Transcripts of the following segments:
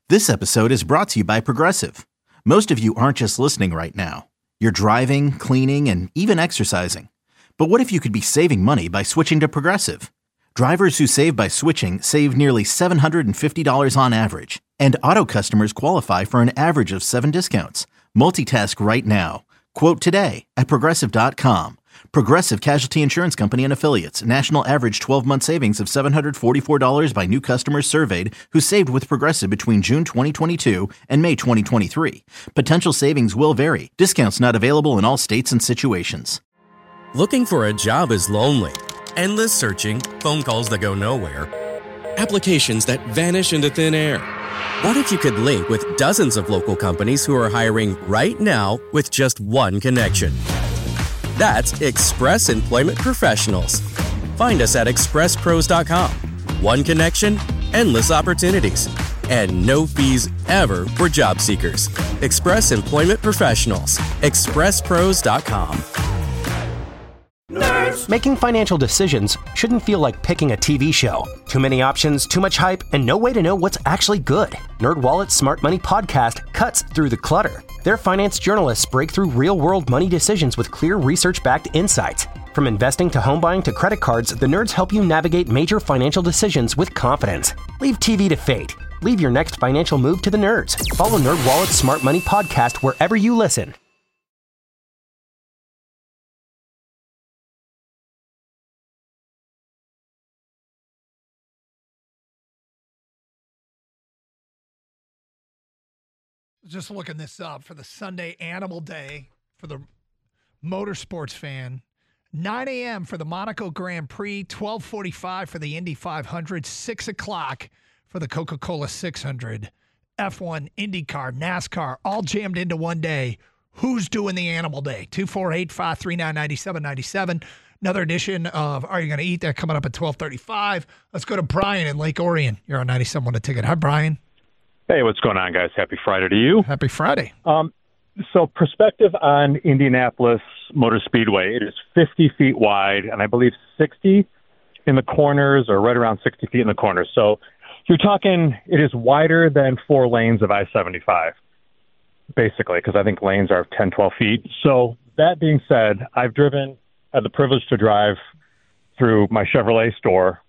This episode is brought to you by Progressive. Most of you aren't just listening right now. You're driving, cleaning, and even exercising. But what if you could be saving money by switching to Progressive? Drivers who save by switching save nearly $750 on average. And auto customers qualify for an average of 7 discounts. Multitask right now. Quote today at Progressive.com. Progressive Casualty Insurance Company and Affiliates. National average 12-month savings of $744 by new customers surveyed who saved with Progressive between June 2022 and May 2023. Potential savings will vary. Discounts not available in all states and situations. Looking for a job is lonely. Endless searching, phone calls that go nowhere, applications that vanish into thin air. What if you could link with dozens of local companies who are hiring right now with just one connection? That's Express Employment Professionals. Find us at expresspros.com. One connection, endless opportunities, and no fees ever for job seekers. Express Employment Professionals. expresspros.com. Nerds. Making financial decisions shouldn't feel like picking a TV show. Too many options, too much hype, and no way to know what's actually good. NerdWallet's Smart Money Podcast cuts through the clutter. Their finance journalists break through real-world money decisions with clear research-backed insights. From investing to home buying to credit cards, the nerds help you navigate major financial decisions with confidence. Leave TV to fate. Leave your next financial move to the nerds. Follow NerdWallet's Smart Money Podcast wherever you listen. Just looking this up for the Sunday Animal Day for the motorsports fan. 9 a.m. for the Monaco Grand Prix, 12:45 for the Indy 500, 6 o'clock for the Coca-Cola 600, F1, IndyCar, NASCAR, all jammed into one day. Who's doing the Animal Day? 248-539-9797. Another edition of Are You Going to Eat That coming up at 12:35. Let's go to Brian in Lake Orion. You're on 97 a ticket. Hi, Brian. Hey, what's going on, guys? Happy Friday to you. Happy Friday. So perspective on Indianapolis Motor Speedway, it is 50 feet wide, and I believe 60 in the corners, or right around 60 feet in the corners. So you're talking, it is wider than 4 lanes of I-75, basically, because I think lanes are 10, 12 feet. So that being said, had the privilege to drive through my Chevrolet store,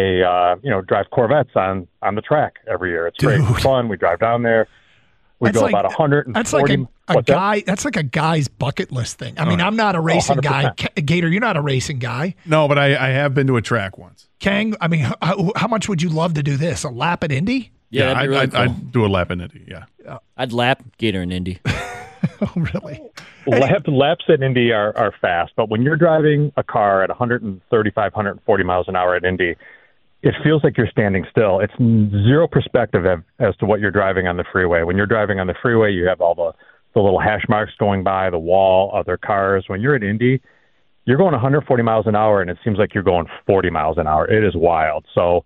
drive Corvettes on the track every year. It's great. It's fun. We drive down there. We go about 140. That's like a guy. That's like a guy's bucket list thing. I mean, I'm not a racing guy. Gator, you're not a racing guy. No, but I have been to a track once. Kang, I mean, how much would you love to do this? A lap at Indy? Yeah, I'd do a lap in Indy. Yeah, I'd lap Gator in Indy. Oh, really? Laps at Indy are fast, but when you're driving a car at 135, 140 miles an hour at Indy, it feels like you're standing still. It's zero perspective as to what you're driving on the freeway. When you're driving on the freeway, you have all the little hash marks going by, the wall, other cars. When you're at Indy, you're going 140 miles an hour, and it seems like you're going 40 miles an hour. It is wild. So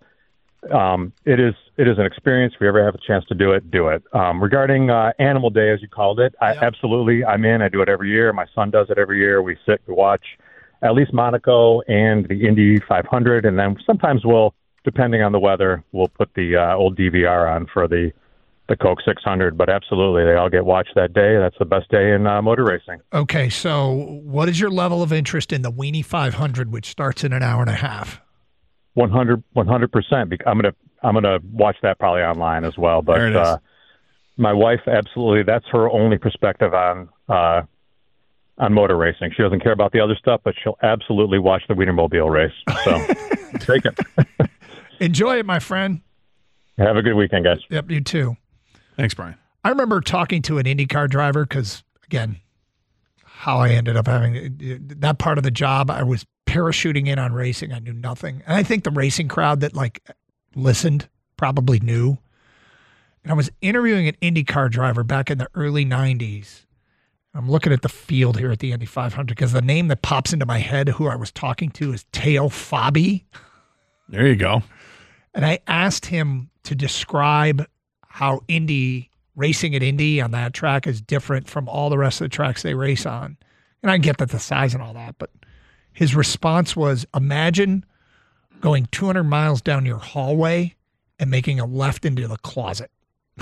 it is an experience. If you ever have a chance to do it, do it. Regarding Animal Day, as you called it, absolutely, I'm in. I do it every year. My son does it every year. We sit, we watch at least Monaco and the Indy 500, and then sometimes depending on the weather, we'll put the old DVR on for the Coke 600. But absolutely, they all get watched that day. That's the best day in motor racing. Okay, so what is your level of interest in the Weenie 500, which starts in an hour and a half? 100%. I'm gonna watch that probably online as well. But my wife, absolutely, that's her only perspective on motor racing. She doesn't care about the other stuff, but she'll absolutely watch the Wienermobile race. So take it. Enjoy it, my friend. Have a good weekend, guys. Yep, you too. Thanks, Brian. I remember talking to an IndyCar driver because, again, how I ended up having that part of the job, I was parachuting in on racing. I knew nothing. And I think the racing crowd that listened probably knew. And I was interviewing an IndyCar driver back in the early 90s. I'm looking at the field here at the Indy 500 because the name that pops into my head who I was talking to is Teo Fabi. There you go. And I asked him to describe how racing at Indy on that track is different from all the rest of the tracks they race on. And I get that the size and all that, but his response was, imagine going 200 miles down your hallway and making a left into the closet.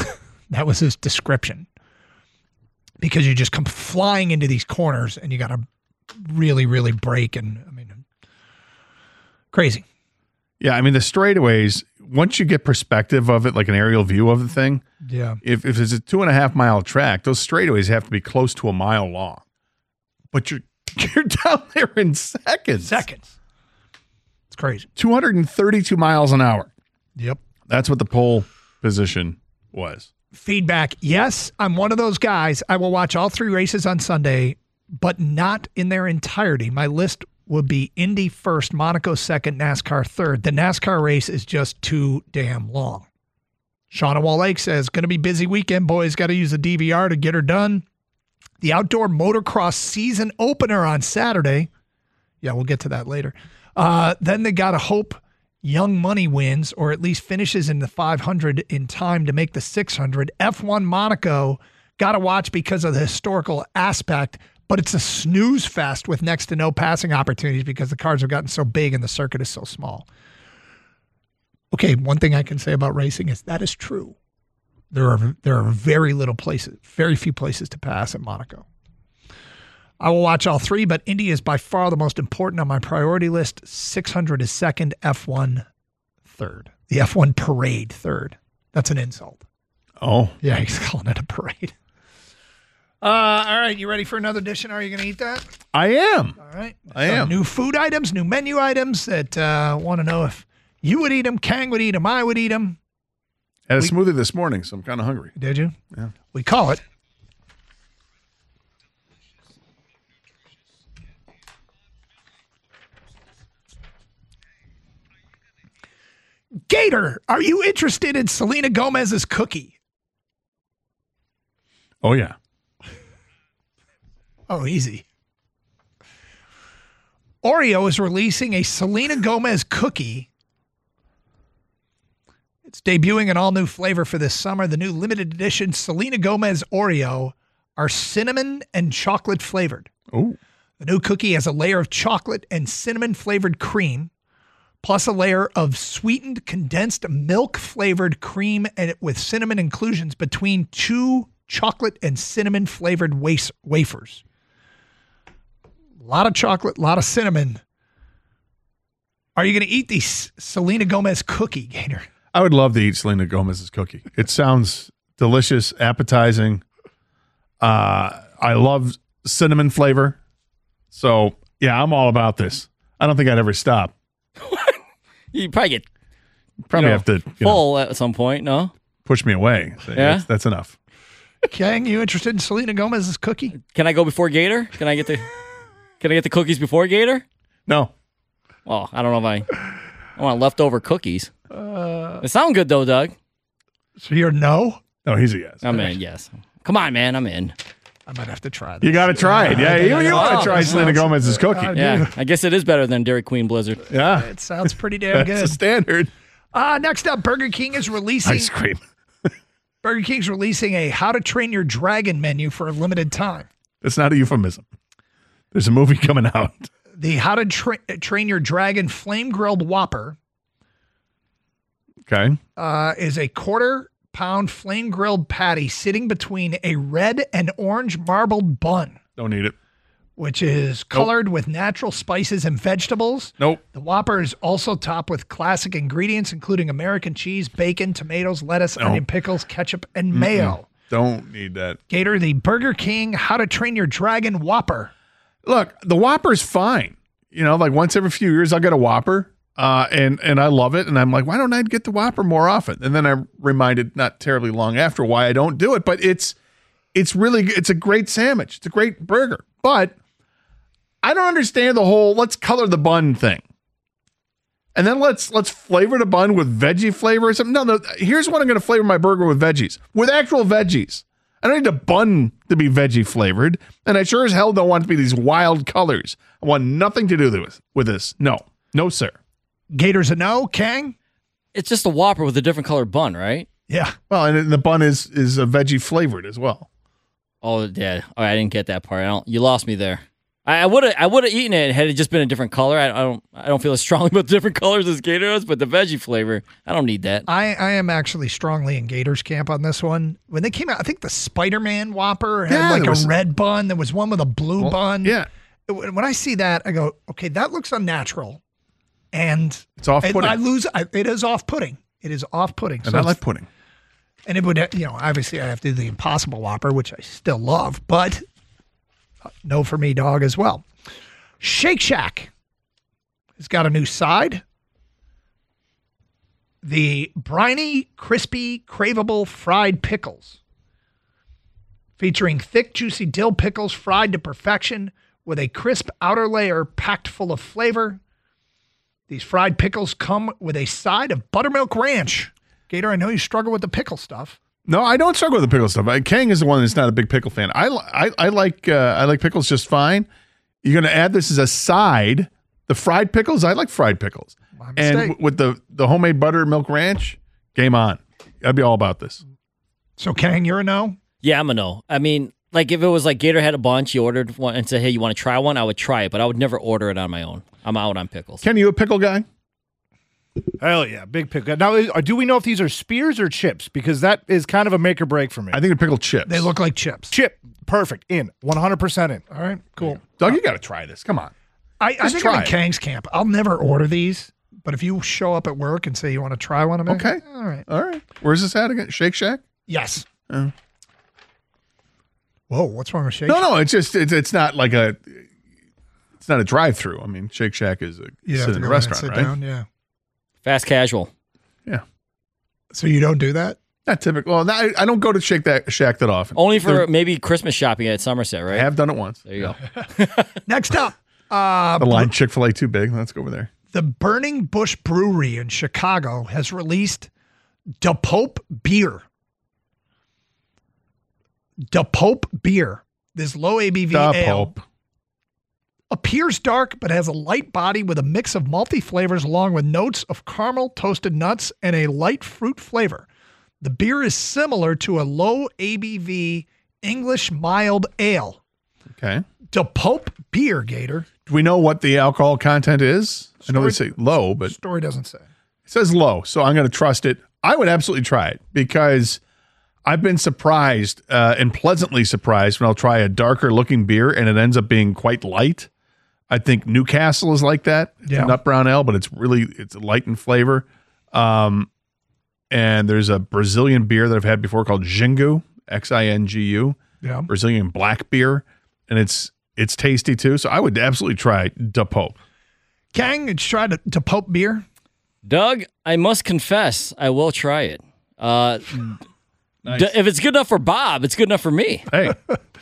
That was his description. Because you just come flying into these corners and you got to really, really brake. And I mean, crazy. Yeah, I mean, the straightaways, once you get perspective of it, like an aerial view of the thing, yeah. If it's a 2.5 mile track, those straightaways have to be close to a mile long. But you're down there in seconds. It's crazy. 232 miles an hour. Yep. That's what the pole position was. Feedback. Yes, I'm one of those guys. I will watch all 3 races on Sunday, but not in their entirety. My list would be Indy first, Monaco second, NASCAR third. The NASCAR race is just too damn long. Shauna Wall Lake says, going to be busy weekend, boys. Got to use the DVR to get her done. The outdoor motocross season opener on Saturday. Yeah, we'll get to that later. Then they got to hope Young Money wins, or at least finishes in the 500 in time to make the 600. F1 Monaco, got to watch because of the historical aspect, but it's a snooze fest with next to no passing opportunities because the cars have gotten so big and the circuit is so small. Okay, one thing I can say about racing is that is true. There are very few places to pass at Monaco. I will watch all 3, but Indy is by far the most important on my priority list. 600 is second, F1 third. The F1 parade third. That's an insult. Oh. Yeah, he's calling it a parade. All right, you ready for another edition? Are you going to eat that? I am. All right. I am. New food items, new menu items that want to know if you would eat them, Kang would eat them, I would eat them. Had a smoothie this morning, so I'm kind of hungry. Did you? Yeah. We call it Gator. Are you interested in Selena Gomez's cookie? Oh, yeah. Oh, easy. Oreo is releasing a Selena Gomez cookie. It's debuting an all-new flavor for this summer. The new limited edition Selena Gomez Oreo are cinnamon and chocolate flavored. Oh. The new cookie has a layer of chocolate and cinnamon flavored cream, plus a layer of sweetened condensed milk flavored cream and with cinnamon inclusions between 2 chocolate and cinnamon flavored wafers. A lot of chocolate, a lot of cinnamon. Are you going to eat the Selena Gomez cookie, Gator? I would love to eat Selena Gomez's cookie. It sounds delicious, appetizing. I love cinnamon flavor. So, yeah, I'm all about this. I don't think I'd ever stop. You probably get have to full at some point, no? Push me away. So yeah? That's enough. Kang, you interested in Selena Gomez's cookie? Can I go before Gator? Can I get the cookies before Gator? No. Well, I don't know if I want leftover cookies. They sound good though, Doug. So you're no? No, he's a yes. I'm in, yes. Come on, man, I'm in. I might have to try this. You got to try it. Yeah, you want to try Selena Gomez's cookie. Yeah, I guess it is better than Dairy Queen Blizzard. Yeah. It sounds pretty damn good. It's a standard. Next up, Burger King is releasing Ice cream. Burger King's releasing a How to Train Your Dragon menu for a limited time. It's not a euphemism. There's a movie coming out. The How to Train Your Dragon Flame Grilled Whopper. Okay. Is a 1/4-pound flame grilled patty sitting between a red and orange marbled bun. Don't need it. Which is colored with natural spices and vegetables. Nope. The Whopper is also topped with classic ingredients, including American cheese, bacon, tomatoes, lettuce, onion pickles, ketchup, and mayo. Don't need that. Gator, the Burger King How to Train Your Dragon Whopper. Look, the Whopper's fine. You know, like once every few years I'll get a Whopper. And I love it. And I'm like, why don't I get the Whopper more often? And then I'm reminded not terribly long after why I don't do it. But it's a great sandwich. It's a great burger. But I don't understand the whole let's color the bun thing. And then let's flavor the bun with veggie flavor or something. No, here's what I'm going to flavor my burger with veggies. With actual veggies. I don't need the bun to be veggie flavored. And I sure as hell don't want it to be these wild colors. I want nothing to do with this. No, sir. Gator's a no, Kang? It's just a Whopper with a different colored bun, right? Yeah. Well, and the bun is a veggie flavored as well. Oh, yeah. All right, I didn't get that part. You lost me there. I would have eaten it had it just been a different color. I don't feel as strongly about the different colors as Gator does, but the veggie flavor, I don't need that. I am actually strongly in Gator's camp on this one. When they came out, I think the Spider-Man Whopper had a red bun. There was one with a blue bun. Yeah. When I see that, I go, okay, that looks unnatural. And it's off-putting. It is off-putting. It is off-putting. And I like pudding. And it would, obviously I have to do the Impossible Whopper, which I still love, but no for me, dog, as well. Shake Shack has got a new side. The briny, crispy, craveable fried pickles, featuring thick, juicy dill pickles fried to perfection with a crisp outer layer packed full of flavor. These fried pickles come with a side of buttermilk ranch. Gator, I know you struggle with the pickle stuff. No, I don't struggle with the pickle stuff. Kang is the one that's not a big pickle fan. I like pickles just fine. You're going to add this as a side. The fried pickles, I like fried pickles. And with the homemade buttermilk ranch, game on. I'd be all about this. So, Kang, you're a no? Yeah, I'm a no. I mean, like if it was like Gator had a bunch, you ordered one and said, hey, you want to try one? I would try it, but I would never order it on my own. I'm out on pickles. Ken, you a pickle guy? Hell yeah, big pickle. Now, do we know if these are spears or chips? Because that is kind of a make or break for me. I think they're pickled chips. They look like chips. Chip, perfect, in, 100% in. All right, cool. Doug, you got to try this. Come on. I think I'm in Kang's camp. I'll never order these, but if you show up at work and say you want to try one of them, okay. All right. All right. Where's this at again? Shake Shack? Yes. Whoa, what's wrong with Shake Shack? No, it's just, it's not like it's not a drive-through. I mean, Shake Shack is sit in a restaurant, right? Down, yeah. Fast casual. Yeah. So you don't do that? Not typical. Well, I don't go to Shack that often. Only for maybe Christmas shopping at Somerset, right? I have done it once. There you go. Next up. The line Chick-fil-A too big. Let's go over there. The Burning Bush Brewery in Chicago has released Da Pope beer. Da Pope beer. This low ABV ale. Pope. Appears dark, but has a light body with a mix of malty flavors along with notes of caramel, toasted nuts, and a light fruit flavor. The beer is similar to a low ABV English mild ale. Okay. Da Pope beer, Gator. Do we know what the alcohol content is? I know they say low, but story doesn't say. It says low, so I'm going to trust it. I would absolutely try it because I've been surprised and pleasantly surprised when I'll try a darker looking beer and it ends up being quite light. I think Newcastle is like that. It's a nut brown ale, but it's light in flavor. And there's a Brazilian beer that I've had before called Xingu, Xingu. Yeah. Brazilian black beer. And it's tasty too. So I would absolutely try Da Pope. Kang, did you try Da Pope beer? Doug, I must confess, I will try it. Nice. If it's good enough for Bob, it's good enough for me. Hey.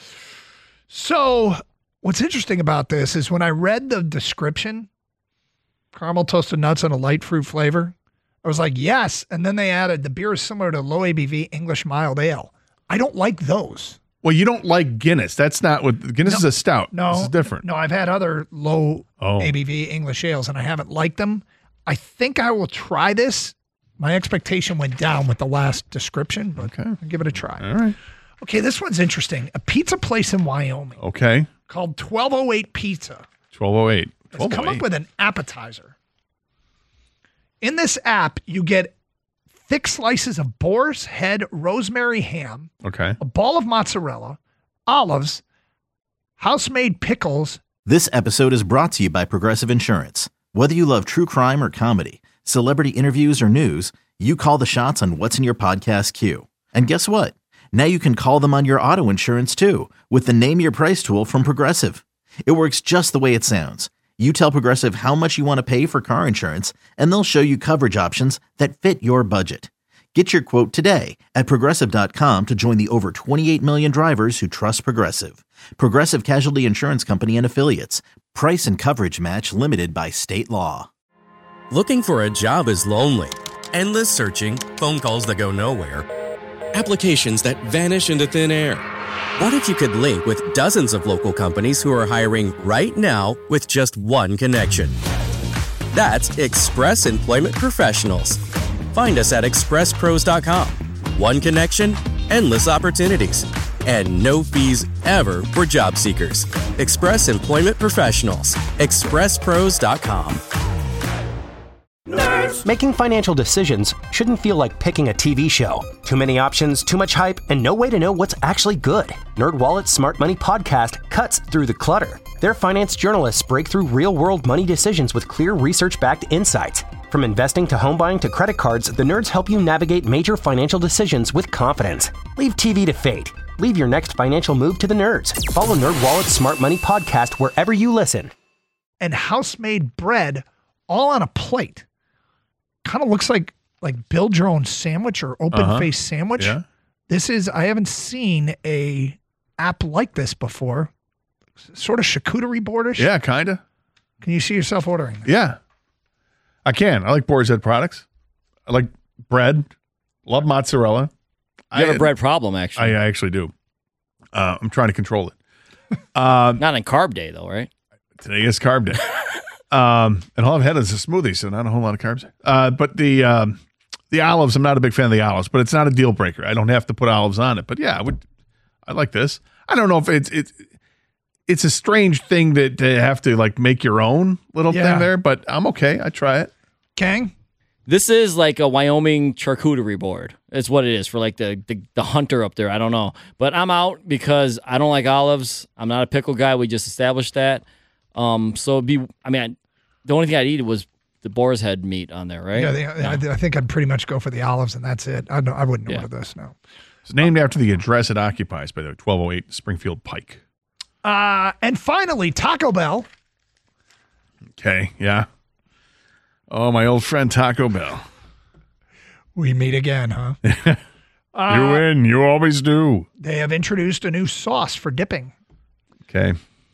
So what's interesting about this is when I read the description, caramel toasted nuts and a light fruit flavor, I was like, yes. And then they added the beer is similar to low ABV English mild ale. I don't like those. Well, you don't like Guinness. That's not what Guinness is a stout. No, this is different. No, I've had other low ABV English ales and I haven't liked them. I think I will try this. My expectation went down with the last description, but I'll give it a try. All right. Okay, this one's interesting. A pizza place in Wyoming. Okay. Called 1208 Pizza. 1208. Has come up with an appetizer. In this app, you get thick slices of boar's head rosemary ham, okay, a ball of mozzarella, olives, house-made pickles. This episode is brought to you by Progressive Insurance. Whether you love true crime or comedy, celebrity interviews or news, you call the shots on what's in your podcast queue. And guess what? Now you can call them on your auto insurance too with the Name Your Price tool from Progressive. It works just the way it sounds. You tell Progressive how much you want to pay for car insurance, and they'll show you coverage options that fit your budget. Get your quote today at Progressive.com to join the over 28 million drivers who trust Progressive. Progressive Casualty Insurance Company and Affiliates. Price and coverage match limited by state law. Looking for a job is lonely. Endless searching, phone calls that go nowhere, applications that vanish into thin air. What if you could link with dozens of local companies who are hiring right now with just one connection? That's Express Employment Professionals. Find us at expresspros.com. One connection, endless opportunities. and no fees ever for job seekers. Express Employment Professionals. ExpressPros.com. Making financial decisions shouldn't feel like picking a TV show. Too many options, too much hype, and no way to know what's actually good. NerdWallet's Smart Money Podcast cuts through the clutter. Their finance journalists break through real-world money decisions with clear research-backed insights. From investing to home buying to credit cards, the nerds help you navigate major financial decisions with confidence. Leave TV to fate. Leave your next financial move to the nerds. Follow NerdWallet's Smart Money Podcast wherever you listen. And house-made bread all on a plate. Kind of looks like build your own sandwich or open-faced sandwich. Yeah. This is, I haven't seen a app like this before. Sort of charcuterie boardish. Yeah, kind of. Can you see yourself ordering this? Yeah. I can. I like Boar's Head products. I like bread. Love mozzarella. You have a bread problem, actually. I actually do. I'm trying to control it. Not on carb day, though, right? Today is carb day. And all I've had is a smoothie, so not a whole lot of carbs. But the olives, I'm not a big fan of the olives, but it's not a deal breaker. I don't have to put olives on it. But yeah, I like this. I don't know if it's a strange thing to have to like make your own little thing there, but I'm okay. I try it. Kang? This is like a Wyoming charcuterie board. It's what it is for like the hunter up there. I don't know. But I'm out because I don't like olives. I'm not a pickle guy. We just established that. So the only thing I'd eat was the boar's head meat on there, right? Yeah, I think I'd pretty much go for the olives, and that's it. I wouldn't order this, no. It's named after the address it occupies, by the way, 1208 Springfield Pike. And finally, Taco Bell. Okay, yeah. Oh, my old friend Taco Bell. We meet again, huh? You win. You always do. They have introduced a new sauce for dipping. Okay.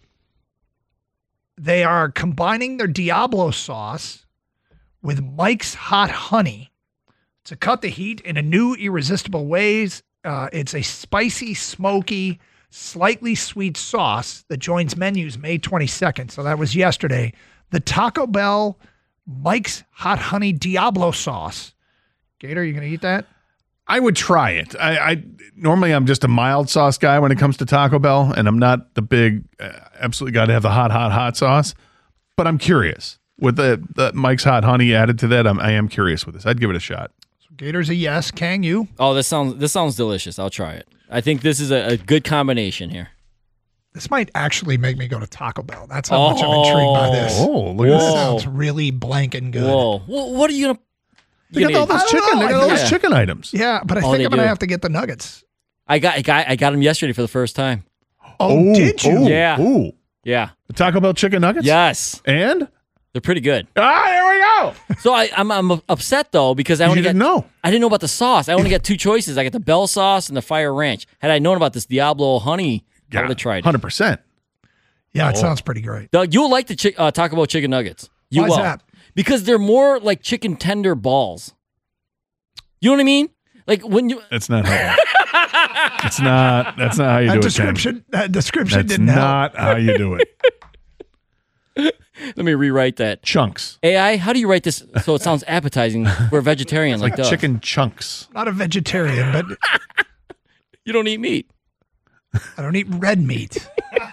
They are combining their Diablo sauce with Mike's Hot Honey to cut the heat in a new, irresistible ways. It's a spicy, smoky, slightly sweet sauce that joins menus May 22nd. So that was yesterday. The Taco Bell Mike's Hot Honey Diablo sauce. Gator, you going to eat that? I would try it. I normally I'm just a mild sauce guy when it comes to Taco Bell, and I'm not the big absolutely got to have the hot sauce. But I'm curious with the Mike's Hot Honey added to that. I am curious with this. I'd give it a shot. So Gator's a yes. Kang, you? Oh, this sounds delicious. I'll try it. I think this is a good combination here. This might actually make me go to Taco Bell. That's how much I'm intrigued by this. Oh, look at This this. sounds really blank and good. Whoa. What are you going to... They got all those chicken. They got all those chicken items. Yeah, but I think I'm going to have to get the nuggets. I got them yesterday for the first time. Oh, did you? Yeah. Ooh. Yeah. The Taco Bell chicken nuggets? Yes. And? They're pretty good. There we go. So I'm upset though because I didn't know about the sauce. I only got two choices. I got the Bell sauce and the Fire Ranch. Had I known about this Diablo honey, I would have tried it. 100%. Yeah, it sounds pretty great. Doug, you'll like the Taco Bell chicken nuggets. Why is that? Because they're more like chicken tender balls. You know what I mean? Like when you. That's not how. That's not how you do it. That description didn't help. help. Not how you do it. Let me rewrite that. Chunks. AI, how do you write this so it sounds appetizing for a vegetarian like Doug? Chicken chunks. Not a vegetarian, but you don't eat meat. I don't eat red meat.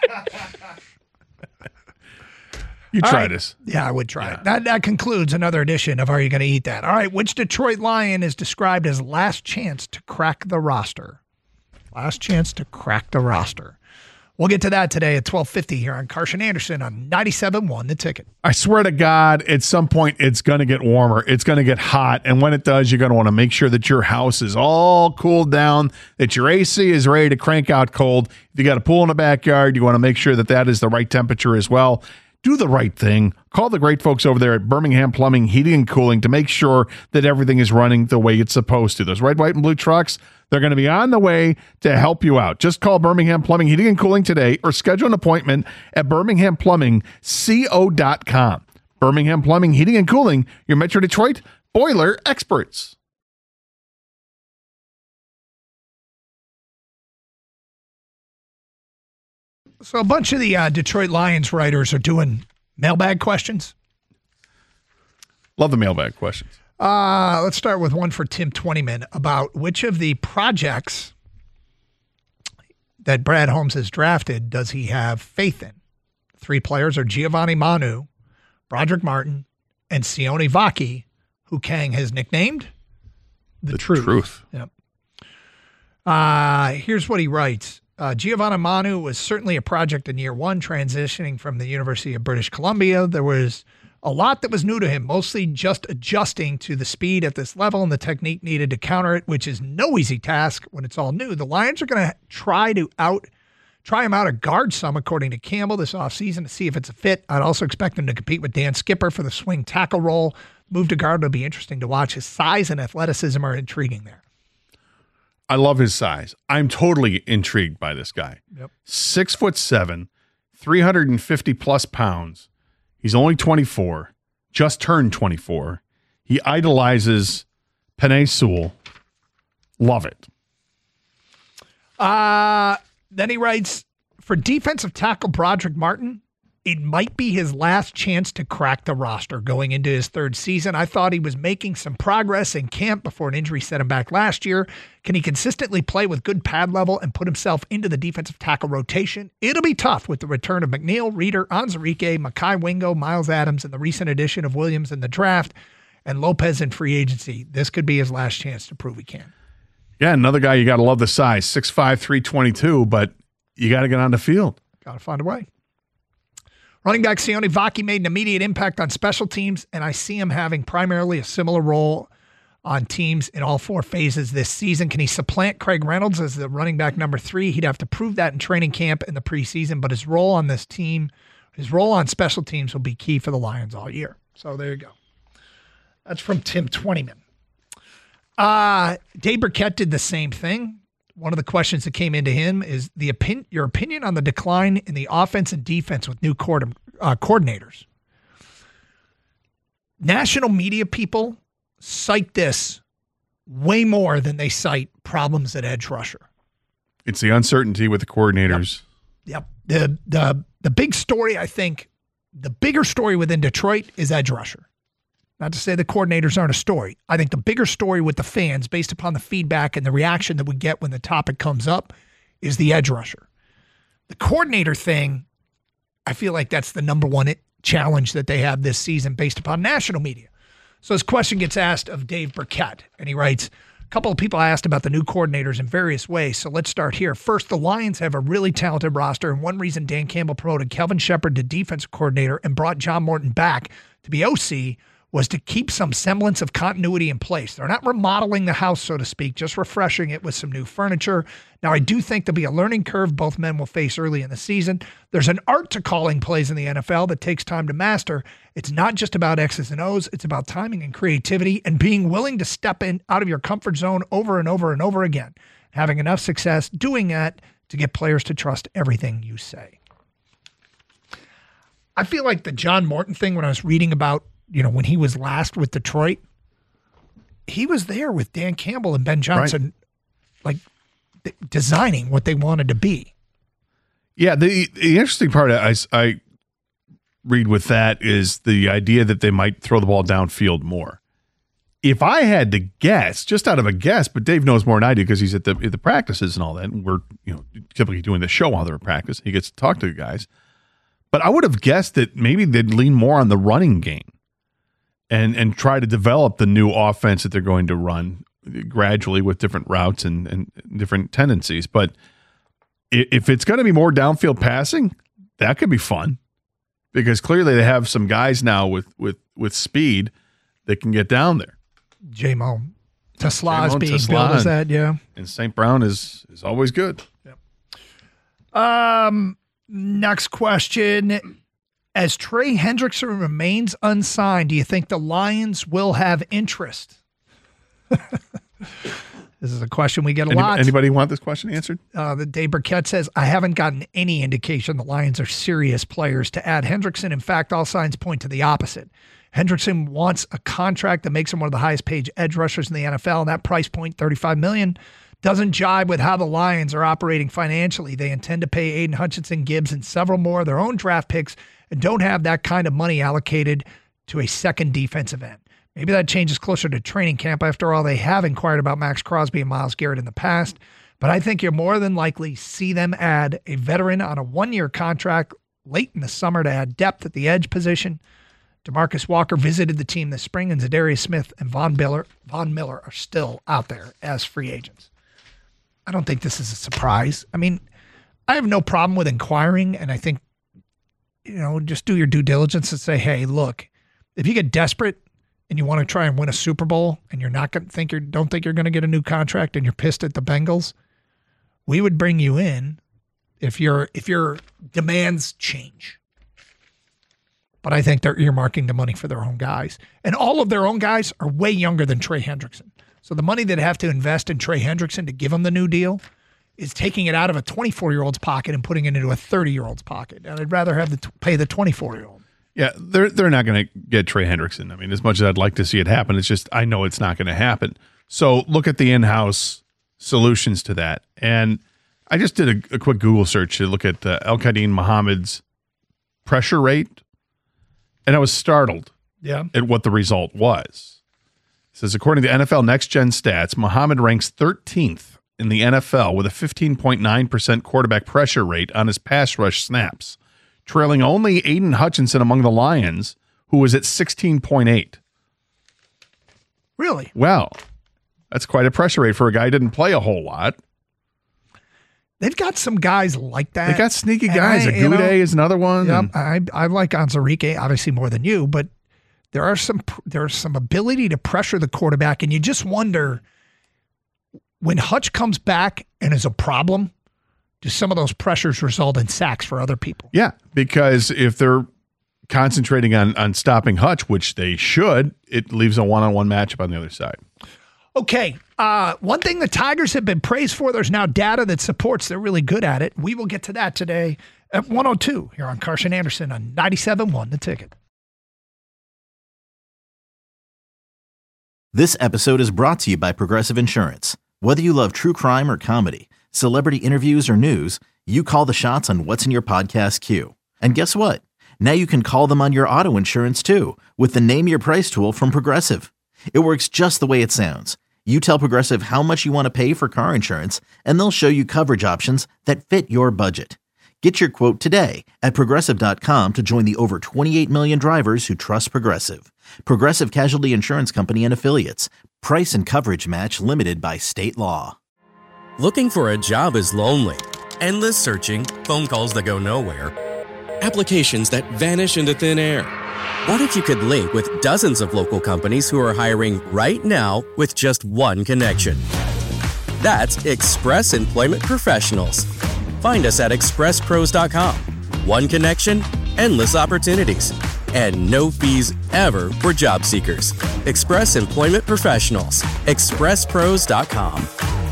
You try this. Yeah, I would try it. That concludes another edition of Are You Going to Eat That? All right, which Detroit Lion is described as last chance to crack the roster? Last chance to crack the roster. We'll get to that today at 12:50 here on Carson Anderson on 97.1 The Ticket. I swear to God, at some point it's going to get warmer. It's going to get hot. And when it does, you're going to want to make sure that your house is all cooled down, that your AC is ready to crank out cold. If you got a pool in the backyard, you want to make sure that that is the right temperature as well. Do the right thing. Call the great folks over there at Birmingham Plumbing, Heating, and Cooling to make sure that everything is running the way it's supposed to. Those red, white, and blue trucks, they're going to be on the way to help you out. Just call Birmingham Plumbing, Heating, and Cooling today or schedule an appointment at birminghamplumbingco.com. Birmingham Plumbing, Heating, and Cooling, your Metro Detroit boiler experts. So a bunch of the Detroit Lions writers are doing mailbag questions. Love the mailbag questions. Let's start with one for Tim Twentyman about which of the projects that Brad Holmes has drafted does he have faith in? 3 players are Giovanni Manu, Broderick Martin, and Sione Vaki, who Kang has nicknamed the Truth. Yep. Here's what he writes. Giovanni Manu was certainly a project in year 1, transitioning from the University of British Columbia. There was a lot that was new to him, mostly just adjusting to the speed at this level and the technique needed to counter it, which is no easy task when it's all new. The Lions are going to try him out at guard some, according to Campbell, this offseason to see if it's a fit. I'd also expect him to compete with Dan Skipper for the swing tackle role. Move to guard will be interesting to watch. His size and athleticism are intriguing there. I love his size. I'm totally intrigued by this guy. Yep. 6'7", 350 plus pounds. He's only 24, just turned 24. He idolizes Penei Sewell. Love it. Then he writes, for defensive tackle Broderick Martin, it might be his last chance to crack the roster going into his 3rd season. I thought he was making some progress in camp before an injury set him back last year. Can he consistently play with good pad level and put himself into the defensive tackle rotation? It'll be tough with the return of McNeil, Reeder, Onwuzurike, Mekhi Wingo, Miles Adams, and the recent addition of Williams in the draft, and Lopez in free agency. This could be his last chance to prove he can. Yeah, another guy you got to love the size, 6'5", 322, but you got to get on the field. Got to find a way. Running back Sione Vaki made an immediate impact on special teams, and I see him having primarily a similar role on teams in all 4 phases this season. Can he supplant Craig Reynolds as the running back number 3? He'd have to prove that in training camp in the preseason, but his role on this team, his role on special teams will be key for the Lions all year. So there you go. That's from Tim Twentyman. Dave Burkett did the same thing. One of the questions that came into him is your opinion on the decline in the offense and defense with new coordinators. National media people cite this way more than they cite problems at edge rusher. It's the uncertainty with the coordinators. Yep. The big story, I think, the bigger story within Detroit is edge rusher. Not to say the coordinators aren't a story. I think the bigger story with the fans, based upon the feedback and the reaction that we get when the topic comes up, is the edge rusher. The coordinator thing, I feel like that's the number one challenge that they have this season based upon national media. So his question gets asked of Dave Burkett, and he writes, a couple of people asked about the new coordinators in various ways, so let's start here. First, the Lions have a really talented roster, and one reason Dan Campbell promoted Kelvin Shepard to defensive coordinator and brought John Morton back to be OC was to keep some semblance of continuity in place. They're not remodeling the house, so to speak, just refreshing it with some new furniture. Now, I do think there'll be a learning curve both men will face early in the season. There's an art to calling plays in the NFL that takes time to master. It's not just about X's and O's. It's about timing and creativity and being willing to step in out of your comfort zone over and over and over again, having enough success doing that to get players to trust everything you say. I feel like the John Morton thing, when I was reading about, when he was last with Detroit, he was there with Dan Campbell and Ben Johnson, right, designing what they wanted to be. Yeah, the interesting part I read with that is the idea that they might throw the ball downfield more. If I had to guess, just out of a guess, but Dave knows more than I do because he's at the practices and all that, and we're typically doing the show while they're at practice. He gets to talk to the guys. But I would have guessed that maybe they'd lean more on the running game and try to develop the new offense that they're going to run gradually with different routes and different tendencies. But if it's going to be more downfield passing, that could be fun because clearly they have some guys now with speed that can get down there. J-Mo. Tesla is being billed as that, yeah. And St. Brown is always good. Yep. Next question. As Trey Hendrickson remains unsigned, do you think the Lions will have interest? This is a question we get a lot. Anybody want this question answered? The Dave Burkett says, I haven't gotten any indication the Lions are serious players to add Hendrickson. In fact, all signs point to the opposite. Hendrickson wants a contract that makes him one of the highest paid edge rushers in the NFL, and that price point, $35 million, doesn't jibe with how the Lions are operating financially. They intend to pay Aiden Hutchinson, Gibbs, and several more of their own draft picks and don't have that kind of money allocated to a second defensive end. Maybe that changes closer to training camp. After all, they have inquired about Max Crosby and Myles Garrett in the past. But I think you'll more than likely see them add a veteran on a 1-year contract late in the summer to add depth at the edge position. DeMarcus Walker visited the team this spring, and Zadarius Smith and Von Miller are still out there as free agents. I don't think this is a surprise. I mean, I have no problem with inquiring, and I think, just do your due diligence and say, hey, look, if you get desperate and you want to try and win a Super Bowl and you're not going to don't think you're going to get a new contract and you're pissed at the Bengals, we would bring you in if your demands change. But I think they're earmarking the money for their own guys. And all of their own guys are way younger than Trey Hendrickson. So the money they'd have to invest in Trey Hendrickson to give him the new deal is taking it out of a 24-year-old's pocket and putting it into a 30-year-old's pocket. And I'd rather have pay the 24-year-old. Yeah, they're not going to get Trey Hendrickson. I mean, as much as I'd like to see it happen, it's just I know it's not going to happen. So look at the in-house solutions to that. And I just did a quick Google search to look at Al-Qadim Muhammad's pressure rate, and I was startled at what the result was. It says, according to NFL Next Gen Stats, Muhammad ranks 13th in the NFL with a 15.9% quarterback pressure rate on his pass rush snaps, trailing only Aiden Hutchinson among the Lions, who was at 16.8. Really? Well, that's quite a pressure rate for a guy who didn't play a whole lot. They've got some guys like that. They got sneaky guys. Agude is another one. Yeah, I like Anzarike, obviously more than you, but there's some ability to pressure the quarterback, and you just wonder when Hutch comes back and is a problem, do some of those pressures result in sacks for other people? Yeah, because if they're concentrating on stopping Hutch, which they should, it leaves a one-on-one matchup on the other side. Okay, one thing the Tigers have been praised for, there's now data that supports they're really good at it. We will get to that today at 102 here on Carson Anderson on 97.1 The Ticket. This episode is brought to you by Progressive Insurance. Whether you love true crime or comedy, celebrity interviews or news, you call the shots on what's in your podcast queue. And guess what? Now you can call them on your auto insurance too with the Name Your Price tool from Progressive. It works just the way it sounds. You tell Progressive how much you want to pay for car insurance, and they'll show you coverage options that fit your budget. Get your quote today at Progressive.com to join the over 28 million drivers who trust Progressive. Progressive Casualty Insurance Company and Affiliates. Price and coverage match limited by state law. Looking for a job is lonely. Endless searching, phone calls that go nowhere, applications that vanish into thin air. What if you could link with dozens of local companies who are hiring right now with just one connection? That's Express Employment Professionals. Find us at expresspros.com. One connection, endless opportunities, and no fees ever for job seekers. Express Employment Professionals. expresspros.com.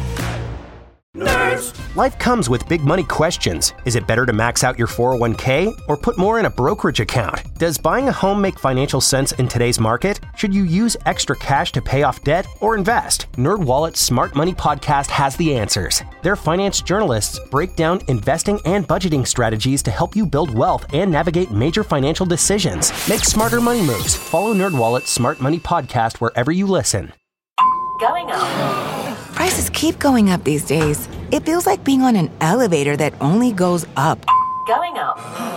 Nerds! Life comes with big money questions. Is it better to max out your 401k or put more in a brokerage account? Does buying a home make financial sense in today's market? Should you use extra cash to pay off debt or invest? NerdWallet's Smart Money Podcast has the answers. Their finance journalists break down investing and budgeting strategies to help you build wealth and navigate major financial decisions. Make smarter money moves. Follow NerdWallet's Smart Money Podcast wherever you listen. Going up. Prices keep going up these days. It feels like being on an elevator that only goes up. Going up.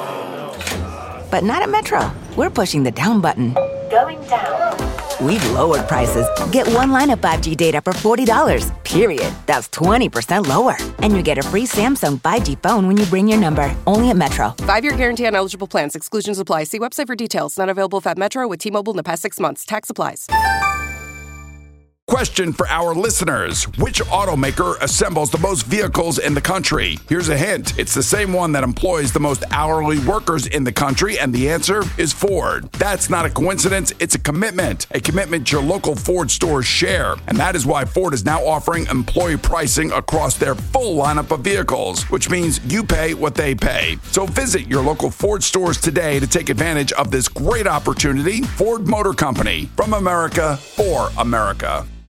But not at Metro. We're pushing the down button. Going down. We've lowered prices. Get one line of 5G data for $40, period. That's 20% lower. And you get a free Samsung 5G phone when you bring your number. Only at Metro. 5-year guarantee on eligible plans. Exclusions apply. See website for details. Not available at Metro with T-Mobile in the past 6 months. Tax applies. Question for our listeners. Which automaker assembles the most vehicles in the country? Here's a hint. It's the same one that employs the most hourly workers in the country, and the answer is Ford. That's not a coincidence. It's a commitment your local Ford stores share. And that is why Ford is now offering employee pricing across their full lineup of vehicles, which means you pay what they pay. So visit your local Ford stores today to take advantage of this great opportunity. Ford Motor Company, from America, for America.